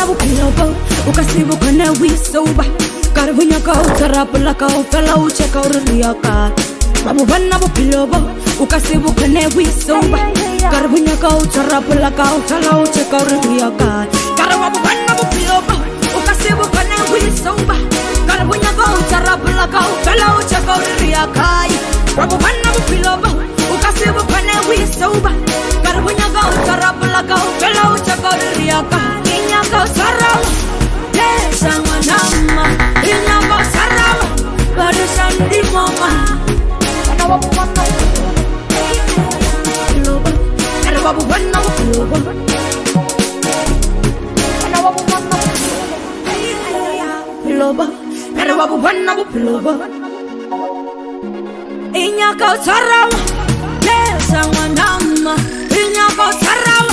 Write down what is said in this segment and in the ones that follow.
Karabana bukilobo, ukasibu kane wisoba. Karabunya ka utarapula ka ufela ucheka uriyaka. Babana bukilobo, ukasibu kane wisoba. Karabunya ka utarapula ka ufela ucheka uriyaka. Karabana bukilobo, ukasibu kane wisoba. Karabunya ka utarapula ka ufela ucheka uriyaka. Babana bukilobo, ukasibu kane wisoba. Karabunya ka utarapula ka ufela ucheka uriyaka. Inyaka sarawa, lesa manama. Inyaka sarawa, barusandi mama. Karababu wana bukilobo, karababu wana bukilobo. Karababu wana bukilobo, karababu wana bukilobo. Inyaka sarawa, lesa manama. Inyaka sarawa.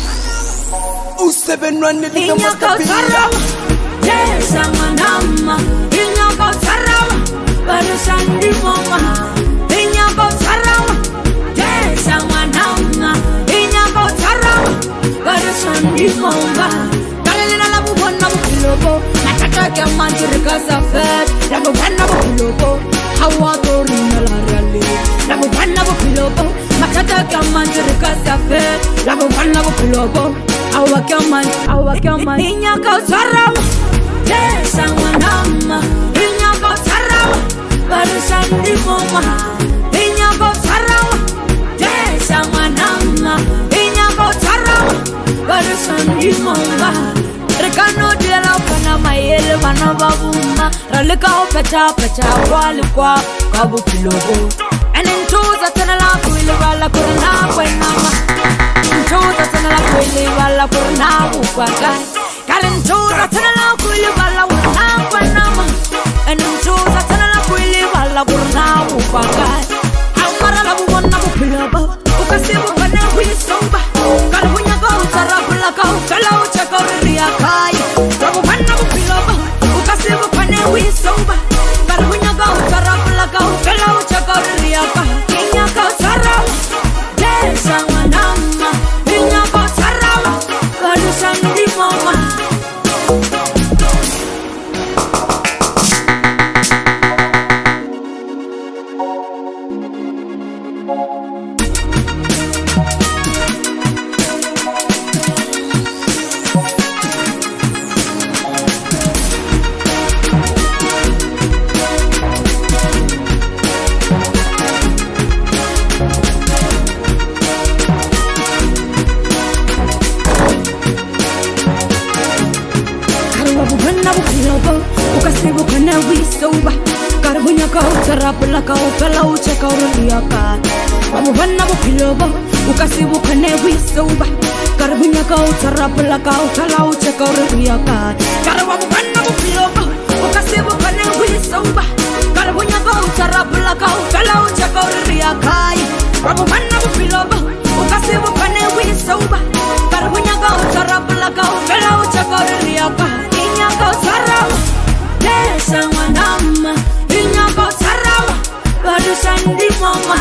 07 run the Inyaka sarawa, lesa manama. Inyaka sarawa, barusandi mama. Inyaka sarawa, lesa manama. Inyaka sarawa, barusandi mama. Kalena la bubona bukilobo, nataka kya manjirika safet. La bubona bukilobo, hawa torina la reali. La bubona bukilobo, nataka kya manjirika safet. La bubona bukilobo. Awa kyaman, inyaka sarawa, lesa manama. Inyaka sarawa, barusandi mama. Inyaka sarawa, lesa manama. Inyaka sarawa, barusandi mama. Rekano dela pana mayele mana babuma. Ralika opeta wali kwa kabukilobo. Enentuza tena la kuili wala kurina kwenama. Enentuza tena la kuili wala kurina ukwaga. Kalentuza tena la kuili wala kurina kwenama. Enentuza tena la kuili wala kurina ukwaga. Amara la bubona bukilobo, ukasibu kane wisoba. Karabunya ka utarapula ka ufela ucheka uriyaka. Rabubana bukilobo, ukasibu kane wisoba. Karabunya ka utarapula ka ufela ucheka uriyaka. Inyaka sarawa, lesa manama. Inyaka sarawa, barusandi mama. Ukasibu kane wisoba. Karabunya ka utarapula ka ufela ucheka uriyaka. Babana bukilobo, ukasibu kane wisoba. Karabunya ka utarapula ka ufela ucheka uriyaka. Karabana bukilobo, ukasibu kane wisoba. Karabunya ka utarapula ka ufela ucheka uriyaka. Babana bukilobo, ukasibu kane wisoba. Karabunya ka utarapula ka ufela ucheka uriyaka. Inyaka sarawa, lesa manama. Inyaka sarawa, barusandi mama.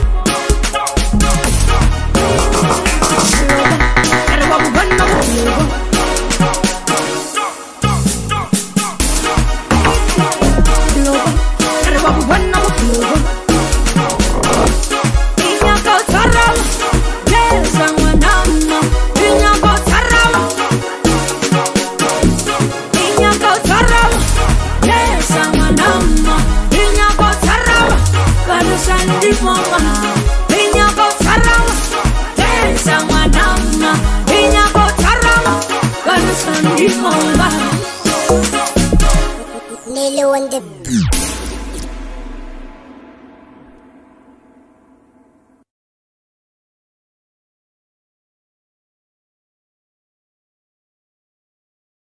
Karababu wana bukilobo, karababu wana bukilobo. Inyaka sarawa, lesa manama. Inyaka sarawa, inyaka sarawa, lesa manama. Inyaka sarawa, barusandi mama. Inyaka sarawa, lesa manama. Inyaka sarawa, barusandi mama. Lilo on the